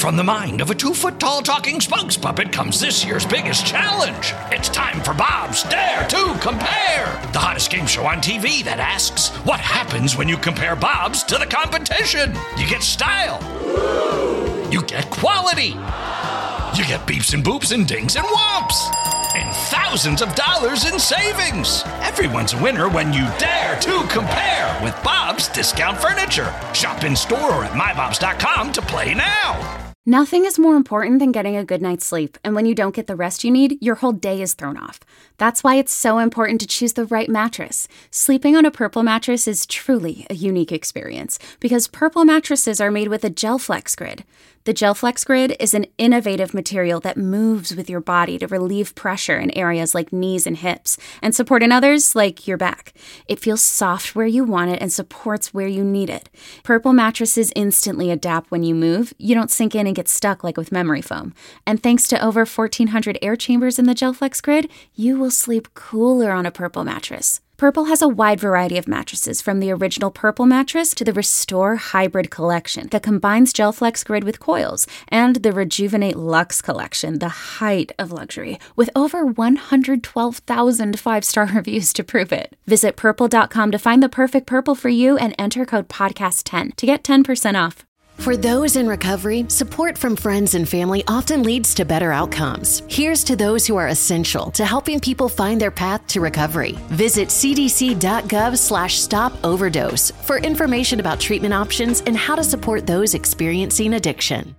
From the mind of a 2-foot-tall talking spokes puppet comes this year's biggest challenge. It's time for Bob's Dare to Compare, the hottest game show on TV that asks, what happens when you compare Bobs to the competition? You get style. You get quality. You get beeps and boops and dings and whomps. And thousands of dollars in savings. Everyone's a winner when you dare to compare with Bob's Discount Furniture. Shop in store or at mybobs.com to play now. Nothing is more important than getting a good night's sleep, and when you don't get the rest you need, your whole day is thrown off. That's why it's so important to choose the right mattress. Sleeping on a Purple mattress is truly a unique experience, because Purple mattresses are made with a GelFlex Grid. The GelFlex Grid is an innovative material that moves with your body to relieve pressure in areas like knees and hips, and support in others like your back. It feels soft where you want it and supports where you need it. Purple mattresses instantly adapt when you move. You don't sink in and get stuck like with memory foam. And thanks to over 1,400 air chambers in the GelFlex Grid, you will sleep cooler on a Purple mattress. Purple has a wide variety of mattresses, from the original Purple mattress to the Restore Hybrid collection that combines GelFlex Grid with coils, and the Rejuvenate Luxe collection, the height of luxury, with over 112,000 five-star reviews to prove it. Visit purple.com to find the perfect Purple for you and enter code podcast10 to get 10% off. For those in recovery, support from friends and family often leads to better outcomes. Here's to those who are essential to helping people find their path to recovery. Visit cdc.gov/stop-overdose for information about treatment options and how to support those experiencing addiction.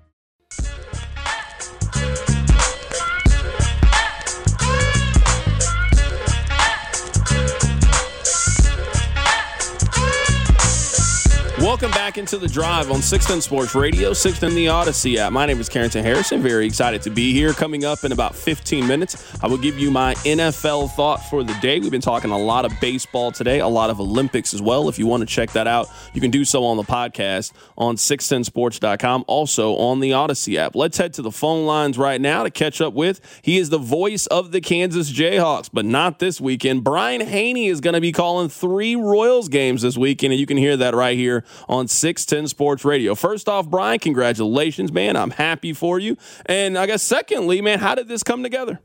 Welcome back into the drive on 610 Sports Radio, 610 the Odyssey app. My name is Carrington Harrison. Very excited to be here. Coming up in about 15 minutes, I will give you my NFL thought for the day. We've been talking a lot of baseball today, a lot of Olympics as well. If you want to check that out, you can do so on the podcast on 610sports.com, also on the Odyssey app. Let's head to the phone lines right now to catch up with. He is the voice of the Kansas Jayhawks, but not this weekend. Brian Haney is going to be calling 3 Royals games this weekend, and you can hear that right here on 610 Sports Radio. First off, Brian, congratulations, man. I'm happy for you. And I guess secondly, man, how did this come together?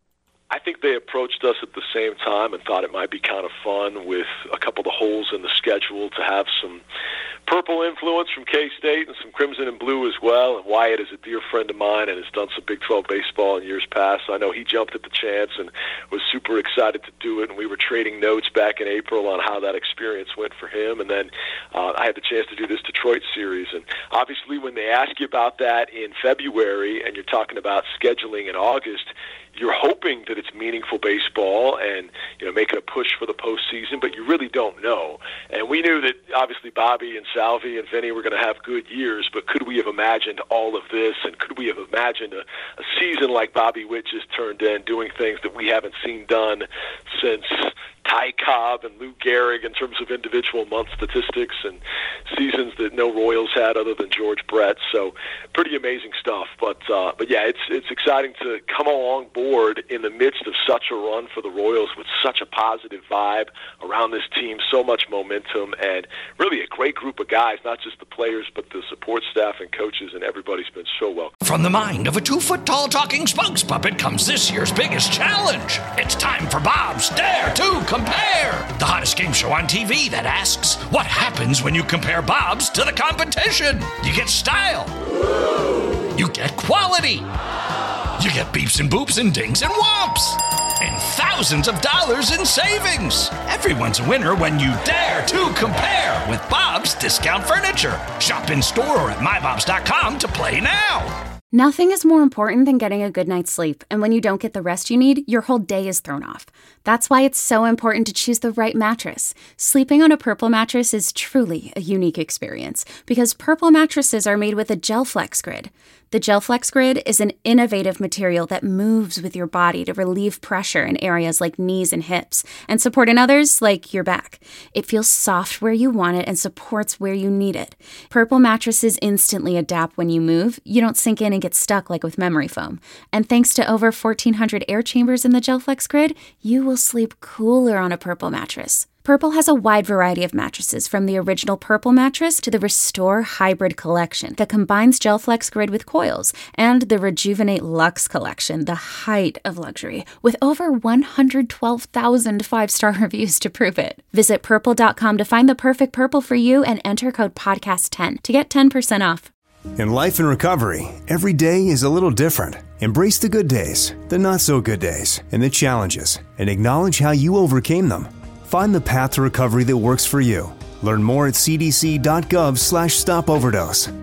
I think they approached us at the same time and thought it might be kind of fun with a couple of the holes in the schedule to have some Purple influence from K-State and some Crimson and Blue as well. And Wyatt is a dear friend of mine and has done some Big 12 baseball in years past. So I know he jumped at the chance and was super excited to do it. And we were trading notes back in April on how that experience went for him. And then I had the chance to do this Detroit series. And obviously when they ask you about that in February and you're talking about scheduling in August, you're hoping that it's meaningful baseball and, you know, making a push for the postseason, but you really don't know. And we knew that obviously Bobby and Salvi and Vinny were going to have good years, but could we have imagined all of this? And could we have imagined a season like Bobby Witt just turned in, doing things that we haven't seen done since Ty Cobb and Lou Gehrig in terms of individual month statistics, and seasons that no Royals had other than George Brett. So pretty amazing stuff. But yeah, it's exciting to come along board in the midst of such a run for the Royals with such a positive vibe around this team, so much momentum, and really a great group of guys, not just the players, but the support staff and coaches, and everybody's been so welcome. From the mind of a 2-foot-tall talking spokes puppet comes this year's biggest challenge. It's time for Bob's Dare to Compare, the hottest game show on TV that asks, what happens when you compare Bobs to the competition? You get style. You get quality. You get beeps and boops and dings and whomps. And thousands of dollars in savings. Everyone's a winner when you dare to compare with Bob's Discount Furniture. Shop in store or at mybobs.com to play now. Nothing is more important than getting a good night's sleep, and when you don't get the rest you need, your whole day is thrown off. That's why it's so important to choose the right mattress. Sleeping on a Purple mattress is truly a unique experience, because Purple mattresses are made with a GelFlex Grid. The GelFlex Grid is an innovative material that moves with your body to relieve pressure in areas like knees and hips, and support in others like your back. It feels soft where you want it and supports where you need it. Purple mattresses instantly adapt when you move. You don't sink in and get stuck like with memory foam. And thanks to over 1,400 air chambers in the GelFlex Grid, you will sleep cooler on a Purple mattress. Purple has a wide variety of mattresses, from the original Purple mattress to the Restore Hybrid collection that combines GelFlex Grid with coils, and the Rejuvenate Luxe collection, the height of luxury, with over 112,000 five-star reviews to prove it. Visit Purple.com to find the perfect Purple for you and enter code PODCAST10 to get 10% off. In life and recovery, every day is a little different. Embrace the good days, the not-so-good days, and the challenges, and acknowledge how you overcame them. Find the path to recovery that works for you. Learn more at cdc.gov/stopoverdose.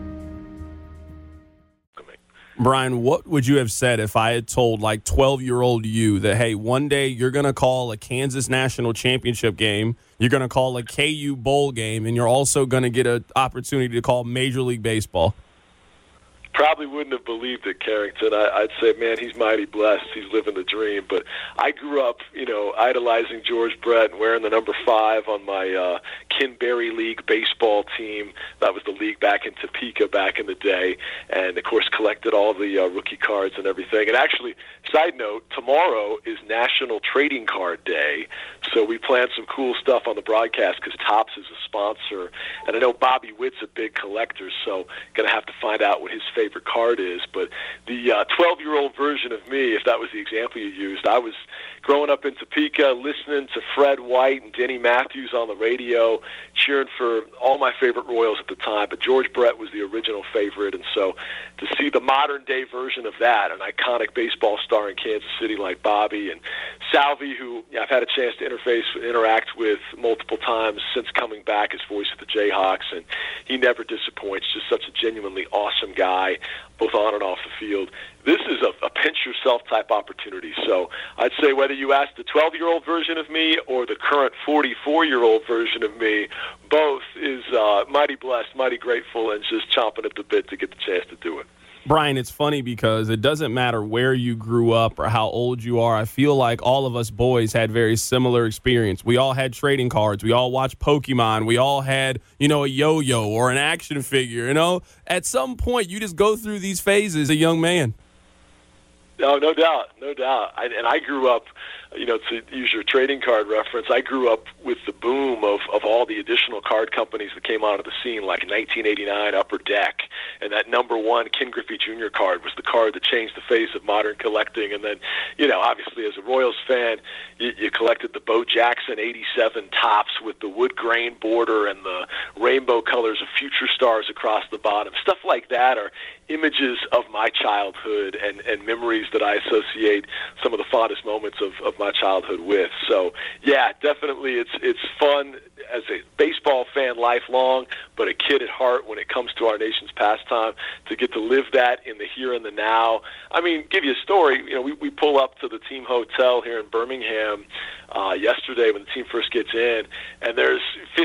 Brian, what would you have said if I had told 12-year-old you that, hey, one day you're going to call a Kansas National Championship game, you're going to call a KU Bowl game, and you're also going to get an opportunity to call Major League Baseball? Probably wouldn't have believed it, Carrington. I'd say, man, he's mighty blessed. He's living the dream. But I grew up, idolizing George Brett and wearing the number 5 on my Kinberry League baseball team. That was the league back in Topeka back in the day. And, of course, collected all the rookie cards and everything. And actually, side note, tomorrow is National Trading Card Day. So we planned some cool stuff on the broadcast because Topps is a sponsor. And I know Bobby Witt's a big collector, so going to have to find out what his favorite card is. But the 12-year-old version of me, if that was the example you used, I was growing up in Topeka listening to Fred White and Denny Matthews on the radio, cheering for all my favorite Royals at the time, but George Brett was the original favorite. And so to see the modern-day version of that, an iconic baseball star in Kansas City like Bobby, and Salvi, who I've had a chance to interact with multiple times since coming back as voice of the Jayhawks, and he never disappoints, just such a genuinely awesome guy, both on and off the field. This is a pinch-yourself type opportunity. So I'd say whether you ask the 12-year-old version of me or the current 44-year-old version of me, both is mighty blessed, mighty grateful, and just chomping at the bit to get the chance to do it. Brian, it's funny because it doesn't matter where you grew up or how old you are. I feel like all of us boys had very similar experience. We all had trading cards. We all watched Pokemon. We all had, a yo-yo or an action figure. At some point, you just go through these phases as a young man. No doubt. And I grew up, to use your trading card reference, I grew up with the boom of all the additional card companies that came onto the scene, like 1989 Upper Deck, and that number 1 Ken Griffey Jr. card was the card that changed the face of modern collecting. And then, obviously as a Royals fan, you collected the Bo Jackson 87 Topps with the wood grain border and the rainbow colors of future stars across the bottom. Stuff like that are images of my childhood and memories that I associate some of the fondest moments of my childhood with. So, yeah, definitely it's fun as a baseball fan lifelong, but a kid at heart when it comes to our nation's pastime, to get to live that in the here and the now. I mean, give you a story. We pull up to the team hotel here in Birmingham yesterday when the team first gets in, and there's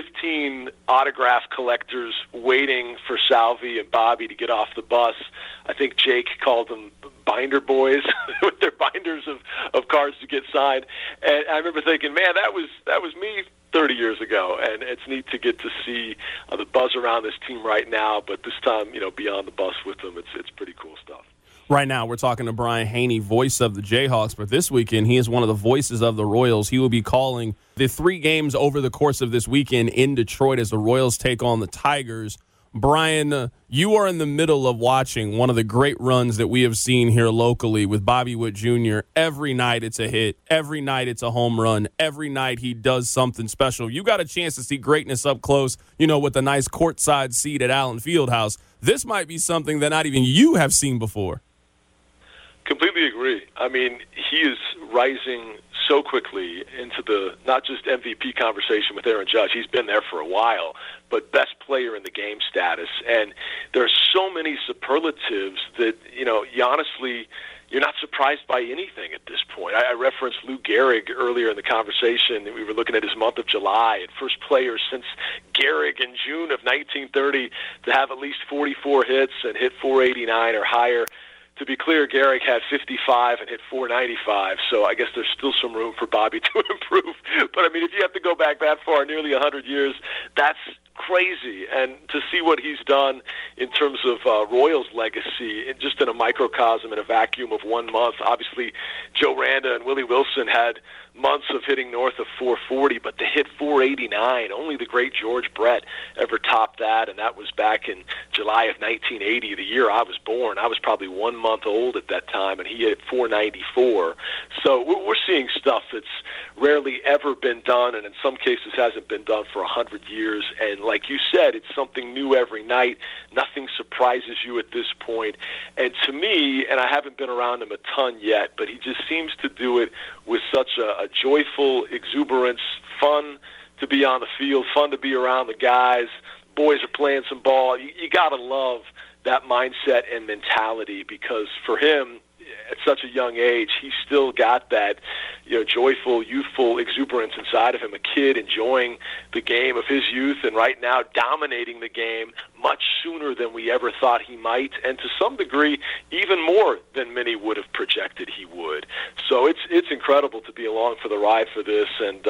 15 autograph collectors waiting for Salvi and Bobby to get off the bus. I think Jake called them binder boys with their binders of cards to get signed. And I remember thinking, man, that was me 30 years ago, and it's neat to get to see the buzz around this team right now, but this time, beyond the bus with them, it's pretty cool stuff. Right now, we're talking to Brian Haney, voice of the Jayhawks, but this weekend, he is one of the voices of the Royals. He will be calling the 3 games over the course of this weekend in Detroit as the Royals take on the Tigers. Brian, you are in the middle of watching one of the great runs that we have seen here locally with Bobby Witt Jr. Every night it's a hit. Every night it's a home run. Every night he does something special. You got a chance to see greatness up close, with a nice courtside seat at Allen Fieldhouse. This might be something that not even you have seen before. Completely agree. I mean, he is rising so quickly into the not just MVP conversation with Aaron Judge. He's been there for a while, but best player in the game status. And there are so many superlatives that, you honestly, you're not surprised by anything at this point. I referenced Lou Gehrig earlier in the conversation. We were looking at his month of July, and first player since Gehrig in June of 1930 to have at least 44 hits and hit 489 or higher. To be clear, Gehrig had 55 and hit 495, so I guess there's still some room for Bobby to improve. But, I mean, if you have to go back that far, nearly 100 years, that's crazy. And to see what he's done in terms of Royals' legacy, just in a microcosm, in a vacuum of 1 month. Obviously, Joe Randa and Willie Wilson had months of hitting north of 440, but to hit 489, only the great George Brett ever topped that, and that was back in July of 1980, the year I was born. I was probably 1 month old at that time, and he hit 494. So we're seeing stuff that's rarely ever been done, and in some cases hasn't been done for 100 years. And like you said, it's something new every night. Nothing surprises you at this point. And to me, and I haven't been around him a ton yet, but he just seems to do it with such a joyful exuberance, fun to be on the field, fun to be around the guys. Boys are playing some ball. You got to love that mindset and mentality, because for him, at such a young age, he's still got that, joyful, youthful exuberance inside of him, a kid enjoying the game of his youth, and right now dominating the game much sooner than we ever thought he might, and to some degree, even more than many would have projected he would. So it's incredible to be along for the ride for this, and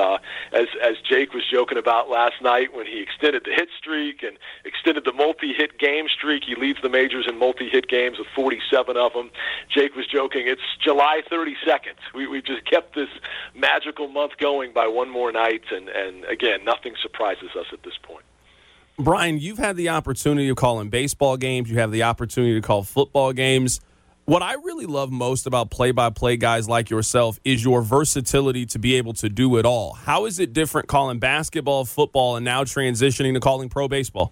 as Jake was joking about last night when he extended the hit streak and extended the multi-hit game streak, he leads the majors in multi-hit games with 47 of them. Jake was joking, it's July 32nd. We've just kept this magical month going by one more night, and again, nothing surprises us at this point. Brian, you've had the opportunity of calling baseball games. You have the opportunity to call football games. What I really love most about play-by-play guys like yourself is your versatility to be able to do it all. How is it different calling basketball, football, and now transitioning to calling pro baseball?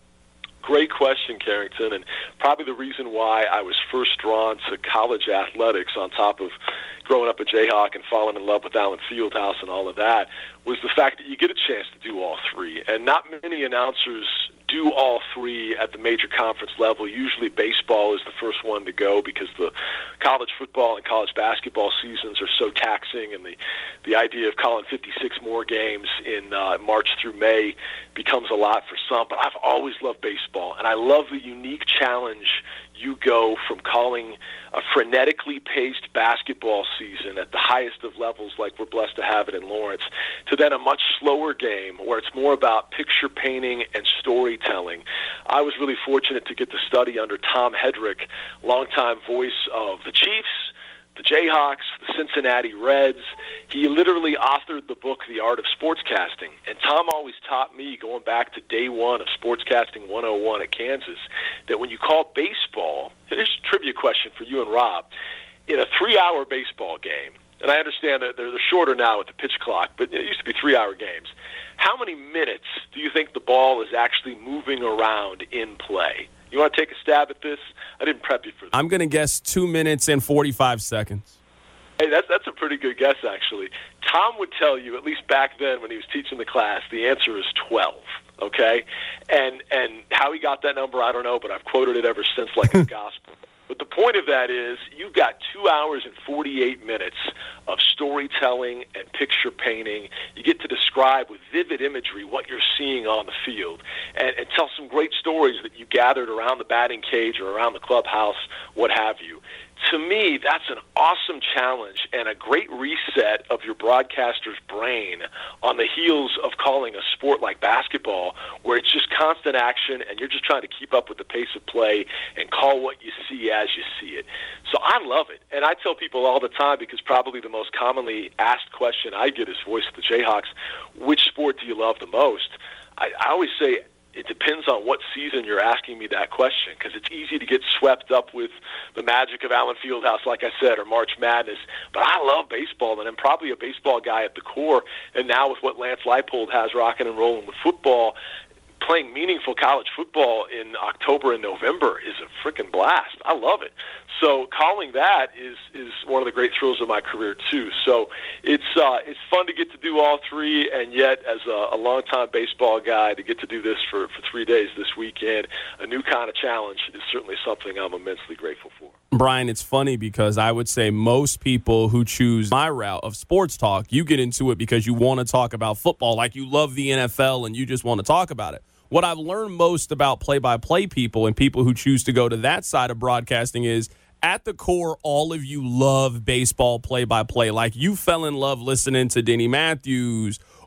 Great question, Carrington, and probably the reason why I was first drawn to college athletics on top of growing up a Jayhawk and falling in love with Allen Fieldhouse and all of that was the fact that you get a chance to do all three. And not many announcers do all three at the major conference level. Usually baseball is the first one to go because the college football and college basketball seasons are so taxing, and the idea of calling 56 more games in March through May becomes a lot for some. But I've always loved baseball, and I love the unique challenge you go from calling a frenetically paced basketball season at the highest of levels like we're blessed to have it in Lawrence, to then a much slower game where it's more about picture painting and storytelling. I was really fortunate to get to study under Tom Hedrick, longtime voice of the Chiefs, the Jayhawks, the Cincinnati Reds. He literally authored the book, The Art of Sportscasting. And Tom always taught me, going back to day one of Sportscasting 101 at Kansas, that when you call baseball, here's a trivia question for you and Rob, in a 3-hour baseball game, and I understand that they're shorter now with the pitch clock, but it used to be 3-hour games. How many minutes do you think the ball is actually moving around in play? You want to take a stab at this? I didn't prep you for this. I'm going to guess 2 minutes and 45 seconds. Hey, that's a pretty good guess, actually. Tom would tell you, at least back then when he was teaching the class, the answer is 12, okay? And how he got that number, I don't know, but I've quoted it ever since like it's gospel. But the point of that is you've got 2 hours and 48 minutes of storytelling and picture painting. You get to describe with vivid imagery what you're seeing on the field and tell some great stories that you gathered around the batting cage or around the clubhouse, what have you. To me, that's an awesome challenge and a great reset of your broadcaster's brain on the heels of calling a sport like basketball, where it's just constant action and you're just trying to keep up with the pace of play and call what you see as you see it. So I love it. And I tell people all the time, because probably the most commonly asked question I get as voice of the Jayhawks, which sport do you love the most? I always say, it depends on what season you're asking me that question, because it's easy to get swept up with the magic of Allen Fieldhouse, like I said, or March Madness. But I love baseball, and I'm probably a baseball guy at the core. And now with what Lance Leipold has rocking and rolling with football, playing meaningful college football in October and November is a freaking blast. I love it. So calling that is one of the great thrills of my career too. So it's fun to get to do all three, and yet as a longtime baseball guy, to get to do this for 3 days this weekend, a new kind of challenge, is certainly something I'm immensely grateful for. Brian, it's funny because I would say most people who choose my route of sports talk, you get into it because you want to talk about football, like you love the NFL and you just want to talk about it. What I've learned most about play-by-play people and people who choose to go to that side of broadcasting is, at the core, all of you love baseball play-by-play. Like, you fell in love listening to Denny Matthews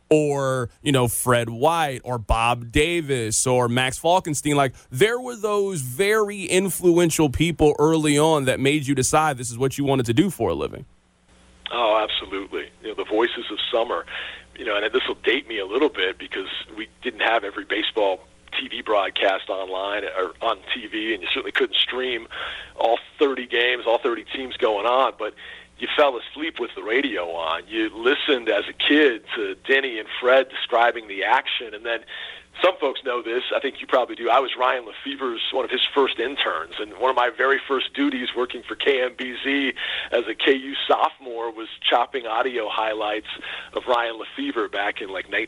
or, Fred White or Bob Davis or Max Falkenstein. Like, there were those very influential people early on that made you decide this is what you wanted to do for a living. Oh, absolutely. The voices of summer, and this will date me a little bit because we didn't have every baseball TV broadcast online or on TV, and you certainly couldn't stream all 30 games, all 30 teams going on, but you fell asleep with the radio on. You listened as a kid to Denny and Fred describing the action, and then some folks know this. I think you probably do. I was Ryan Lefevre's one of his first interns, and one of my very first duties working for KMBZ as a KU sophomore was chopping audio highlights of Ryan Lefevre back in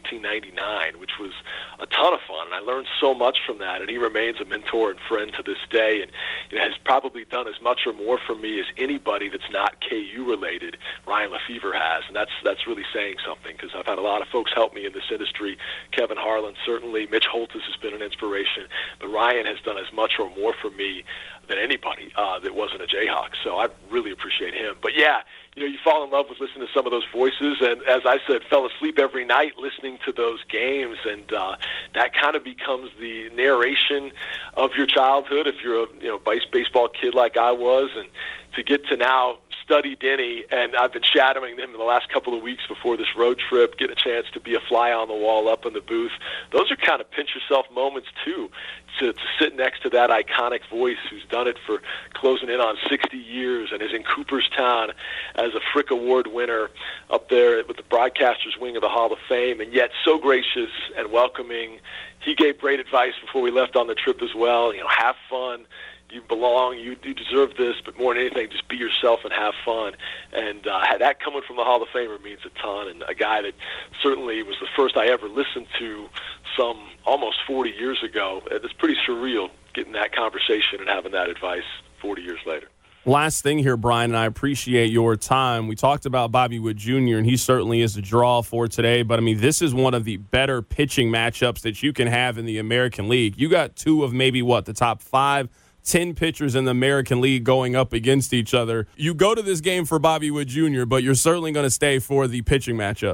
1999, which was a ton of fun. And I learned so much from that, and he remains a mentor and friend to this day, and has probably done as much or more for me as anybody that's not KU related. Ryan Lefevre has, and that's really saying something, because I've had a lot of folks help me in this industry. Kevin Harlan certainly. Mitch Holtis has been an inspiration, but Ryan has done as much or more for me than anybody that wasn't a Jayhawk. So I really appreciate him. But yeah, you fall in love with listening to some of those voices, and as I said, fell asleep every night listening to those games, and that kind of becomes the narration of your childhood if you're a baseball kid like I was, and to get to now study Denny, and I've been shadowing him in the last couple of weeks before this road trip, get a chance to be a fly on the wall up in the booth. Those are kind of pinch yourself moments too, to sit next to that iconic voice who's done it for closing in on 60 years and is in Cooperstown as a Frick Award winner up there with the broadcaster's wing of the Hall of Fame, and yet so gracious and welcoming. He gave great advice before we left on the trip as well. Have fun. You belong, you deserve this, but more than anything, just be yourself and have fun. And that coming from the Hall of Famer means a ton, and a guy that certainly was the first I ever listened to some almost 40 years ago. It's pretty surreal getting that conversation and having that advice 40 years later. Last thing here, Brian, and I appreciate your time. We talked about Bobby Wood Jr., and he certainly is a draw for today. But, this is one of the better pitching matchups that you can have in the American League. You got two of maybe, the top 5-10 pitchers in the American League going up against each other. You go to this game for Bobby Wood Jr., but you're certainly going to stay for the pitching matchup.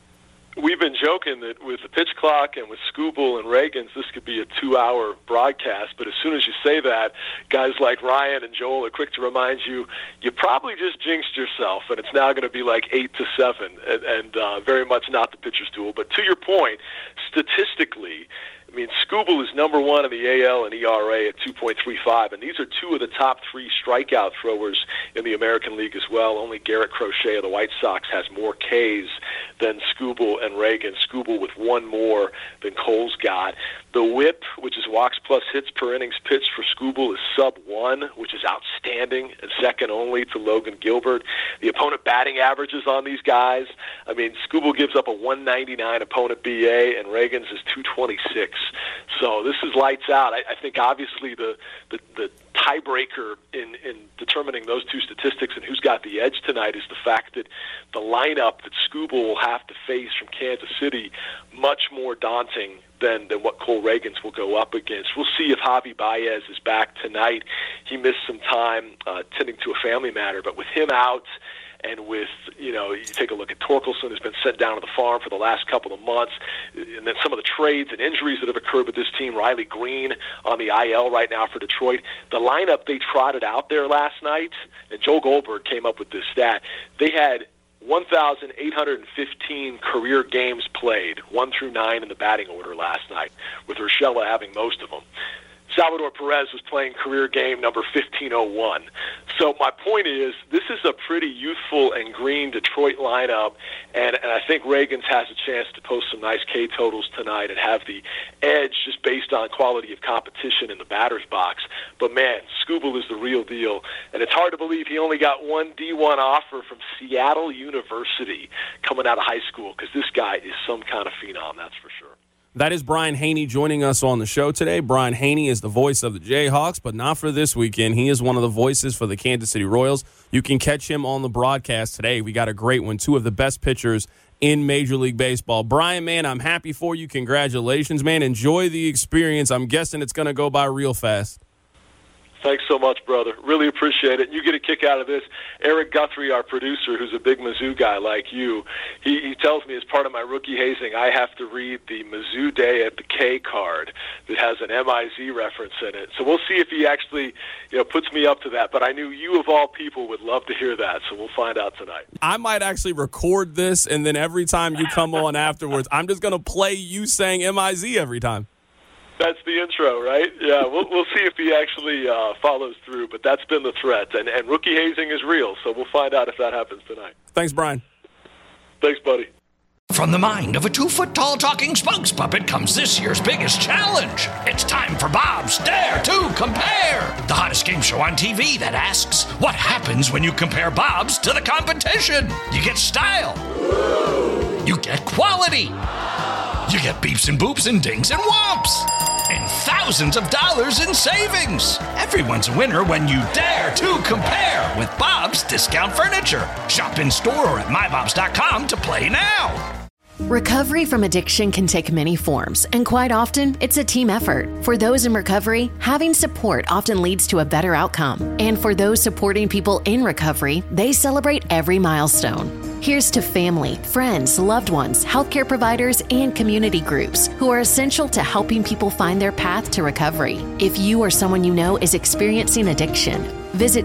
We've been joking that with the pitch clock and with Skubal and Reagans, this could be a 2-hour broadcast. But as soon as you say that, guys like Ryan and Joel are quick to remind you, you probably just jinxed yourself, and it's now going to be 8-7, and very much not the pitcher's duel. But to your point, statistically, Skubal is number one in the AL and ERA at 2.35, and these are two of the top 3 strikeout throwers in the American League as well. Only Garrett Crochet of the White Sox has more Ks than Skubal and Reagan. Skubal with one more than Cole's got. The WHIP, which is walks plus hits per innings pitched for Skubal, is sub-1, which is outstanding, and second only to Logan Gilbert. The opponent batting averages on these guys, Skubal gives up a 199 opponent BA, and Reagan's is 226. So this is lights out. I think obviously the tiebreaker in determining those two statistics and who's got the edge tonight is the fact that the lineup that Skubal will have to face from Kansas City much more daunting than what Cole Reagans will go up against. We'll see if Javi Baez is back tonight. He missed some time tending to a family matter, but with him out, and with, you take a look at Torkelson, who's been sent down to the farm for the last couple of months, and then some of the trades and injuries that have occurred with this team, Riley Green on the IL right now for Detroit. The lineup they trotted out there last night, and Joel Goldberg came up with this stat, they had 1,815 career games played, 1 through 9 in the batting order last night, with Urshela having most of them. Salvador Perez was playing career game number 1501. So my point is, this is a pretty youthful and green Detroit lineup, and I think Reagans has a chance to post some nice K totals tonight and have the edge just based on quality of competition in the batter's box. But man, Skubal is the real deal, and it's hard to believe he only got one D1 offer from Seattle University coming out of high school, because this guy is some kind of phenom, that's for sure. That is Brian Haney joining us on the show today. Brian Haney is the voice of the Jayhawks, but not for this weekend. He is one of the voices for the Kansas City Royals. You can catch him on the broadcast today. We got a great one, two of the best pitchers in Major League Baseball. Brian, man, I'm happy for you. Congratulations, man. Enjoy the experience. I'm guessing it's going to go by real fast. Thanks so much, brother. Really appreciate it. You get a kick out of this. Eric Guthrie, our producer, who's a big Mizzou guy like you, he tells me as part of my rookie hazing, I have to read the Mizzou Day at the K card that has an MIZ reference in it. So we'll see if he actually puts me up to that. But I knew you, of all people, would love to hear that, so we'll find out tonight. I might actually record this, and then every time you come on afterwards, I'm just going to play you saying MIZ every time. That's the intro, right? Yeah, we'll see if he actually follows through, but that's been the threat. And rookie hazing is real, so we'll find out if that happens tonight. Thanks, Brian. Thanks, buddy. From the mind of a 2-foot-tall talking spokes puppet comes this year's biggest challenge. It's time for Bob's Dare to Compare, the hottest game show on TV that asks, what happens when you compare Bob's to the competition? You get style. You get quality. You get beeps and boops and dings and whomps. And thousands of dollars in savings. Everyone's a winner when you dare to compare with Bob's Discount Furniture. Shop in store or at mybobs.com to play now. Recovery from addiction can take many forms, and quite often, it's a team effort. For those in recovery, having support often leads to a better outcome. And for those supporting people in recovery, they celebrate every milestone. Here's to family, friends, loved ones, healthcare providers, and community groups who are essential to helping people find their path to recovery. If you or someone you know is experiencing addiction, visit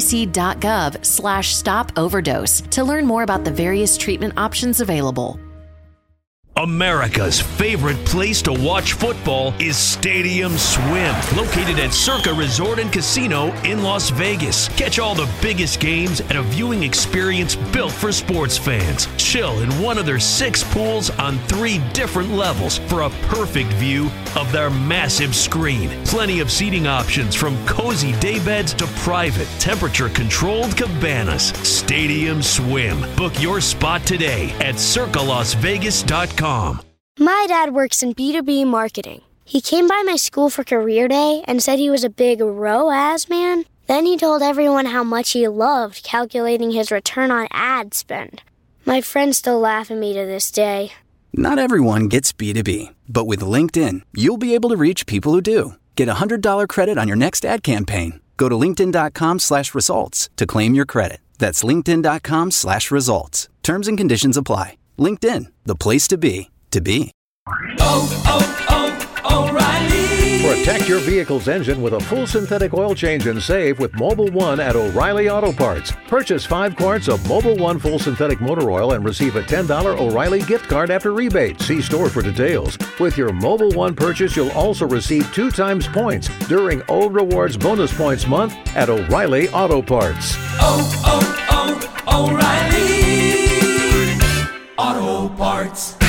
cdc.gov/stop-overdose to learn more about the various treatment options available. America's favorite place to watch football is Stadium Swim, located at Circa Resort and Casino in Las Vegas. Catch all the biggest games at a viewing experience built for sports fans. Chill in one of their 6 pools on 3 different levels for a perfect view of their massive screen. Plenty of seating options from cozy daybeds to private, temperature-controlled cabanas. Stadium Swim. Book your spot today at circalasvegas.com. My dad works in B2B marketing. He came by my school for career day and said he was a big ROAS man. Then he told everyone how much he loved calculating his return on ad spend. My friends still laugh at me to this day. Not everyone gets B2B, but with LinkedIn, you'll be able to reach people who do. Get a $100 credit on your next ad campaign. Go to linkedin.com/results to claim your credit. That's linkedin.com/results. Terms and conditions apply. LinkedIn, the place to be, to be. O'Reilly. Protect your vehicle's engine with a full synthetic oil change and save with Mobil 1 at O'Reilly Auto Parts. Purchase 5 quarts of Mobil 1 full synthetic motor oil and receive a $10 O'Reilly gift card after rebate. See store for details. With your Mobil 1 purchase, you'll also receive 2 times points during O Rewards Bonus Points Month at O'Reilly Auto Parts. O'Reilly Auto Parts.